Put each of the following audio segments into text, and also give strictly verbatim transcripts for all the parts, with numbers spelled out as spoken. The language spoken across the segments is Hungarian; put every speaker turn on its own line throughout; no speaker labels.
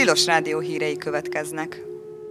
Tilos Rádió hírei következnek.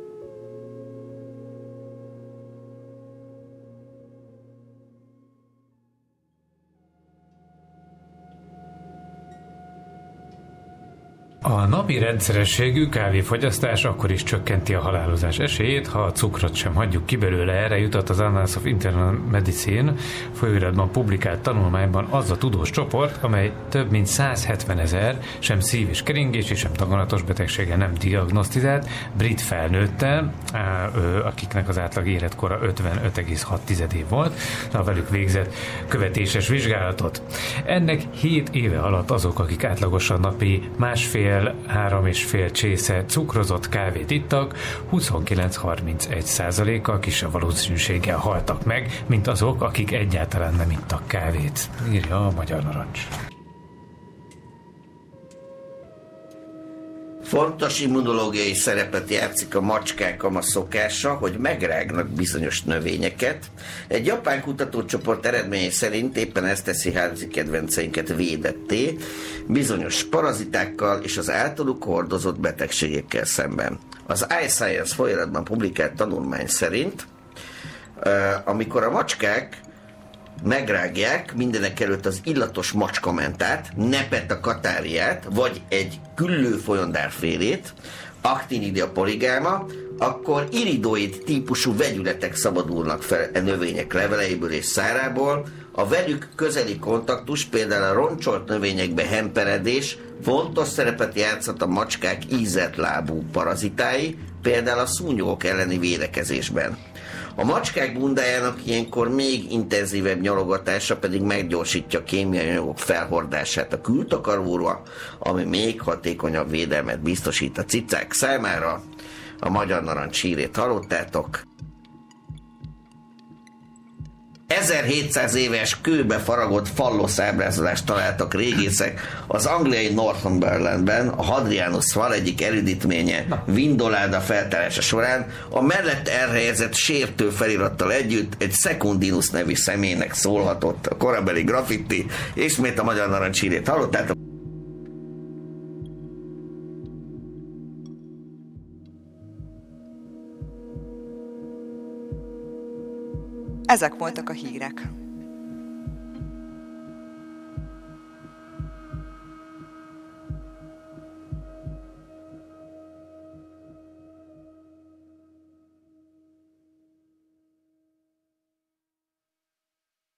A napi rendszerességű kávéfogyasztás akkor is csökkenti a halálozás esélyét, ha a cukrot sem hagyjuk ki belőle. Erre jutott az Annals of Internal Medicine folyóiratban publikált tanulmányban az a tudós csoport, amely több mint százhetvenezer sem szív- és keringési, sem daganatos betegsége nem diagnosztizált brit felnőttel, akiknek az átlag életkora ötvenöt egész hat év volt, a velük végzett követéses vizsgálatot. Ennek hét éve alatt azok, akik átlagosan napi másfél három és fél csésze cukrozott kávét ittak, huszonkilenc-harmincegy százalékkal kisebb valószínűséggel haltak meg, mint azok, akik egyáltalán nem ittak kávét, írja a Magyar Narancs.
Fontos immunológiai szerepet játszik a macskák kama szokása, hogy megrágnak bizonyos növényeket. Egy japán kutatócsoport eredményei szerint éppen ezt teszi házi kedvenceinket védetté bizonyos parazitákkal és az általuk hordozott betegségekkel szemben. Az iScience folyóiratban publikált tanulmány szerint, amikor a macskák megrágják mindenek előtt az illatos macskamentát, Nepeta catarrhát, vagy egy küllő folyondárfélét, Actinidia polygamma, akkor iridoid típusú vegyületek szabadulnak fel a növények leveleiből és szárából. A velük közeli kontaktus, például a roncsolt növényekbe hemperedés fontos szerepet játszhat a macskák ízett lábú parazitái, például a szúnyogok elleni védekezésben. A macskák bundájának ilyenkor még intenzívebb nyalogatása pedig meggyorsítja a kémiai anyagok felhordását a kültakaróra, ami még hatékonyabb védelmet biztosít a cicák számára. A Magyar Narancs hírét hallottátok. ezerhétszáz éves kőbe faragott fallosz ábrázolást találtak régészek az angliai Northumberlandben, a Hadrianus fal egyik erődítménye Vindoláda feltárása során. A mellett elhelyezett sértő felirattal együtt egy Secundinus nevű személynek szólhatott a korabeli graffiti. Ismét a Magyar Narancs hírét hallottátok.
Ezek voltak a hírek.